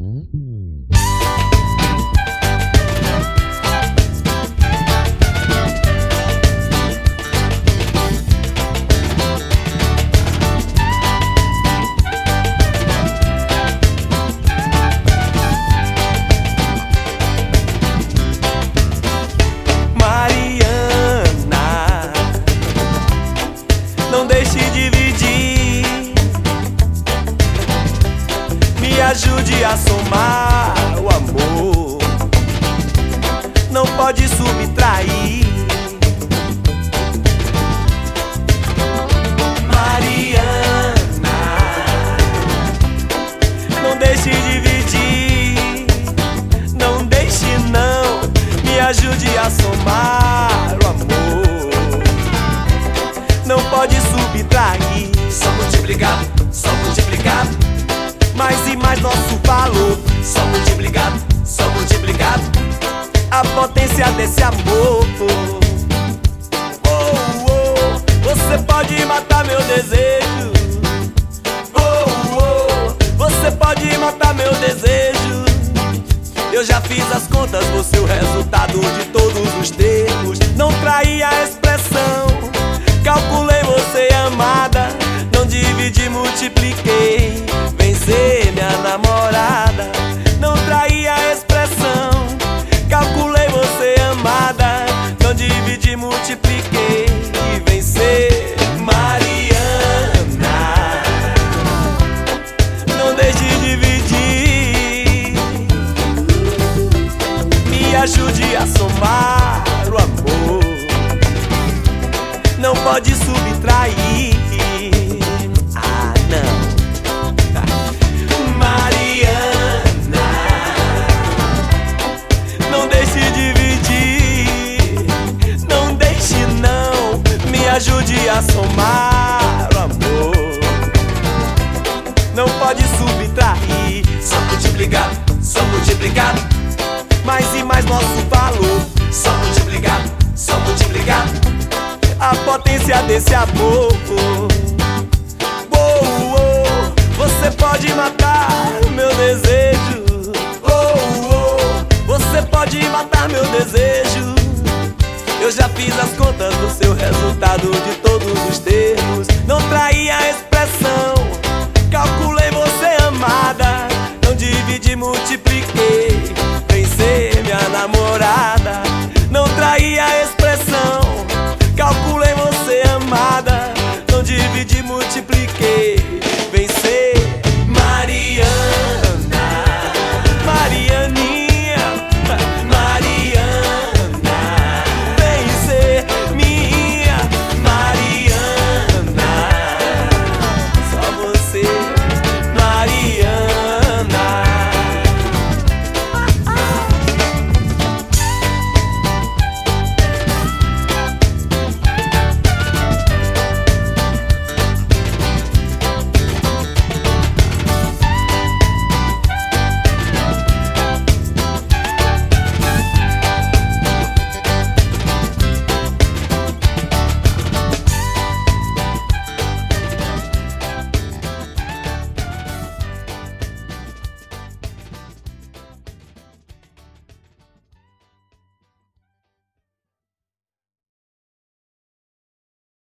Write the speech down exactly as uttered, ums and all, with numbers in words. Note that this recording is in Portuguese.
Não deixe dividir, me ajude a somar o amor. Não pode subtrair. Mariana, não deixe dividir, não deixe não, me ajude a somar o amor. Não pode subtrair, só multiplicar, só multiplicar. Mais e mais nosso valor, só multiplicar, só multiplicar. A potência desse amor. Oh, oh, você pode matar meu desejo. Oh, oh, você pode matar meu desejo. Eu já fiz as contas, você o resultado de todos os termos. Não traí a expressão, calculei você amada, não dividi, multipliquei. Vencer minha namorada, não traí a expressão, calculei você amada, não dividi, multipliquei. E vencer. Mariana, não deixe dividir, me ajude a somar o amor. Não pode subtrair. Ah, não. Mariana, não deixe dividir, não deixe não, me ajude a somar o amor. Não pode subtrair, só multiplicar, só multiplicar. Mais e mais nosso valor, só multiplicar, só multiplicar. A potência desse amor. Oh, oh, você pode matar meu desejo. Oh, oh, você pode matar meu desejo. Eu já fiz as contas do seu resultado de todos os termos. Não traí a expressão, calculei você amada, não dividi, multipliquei.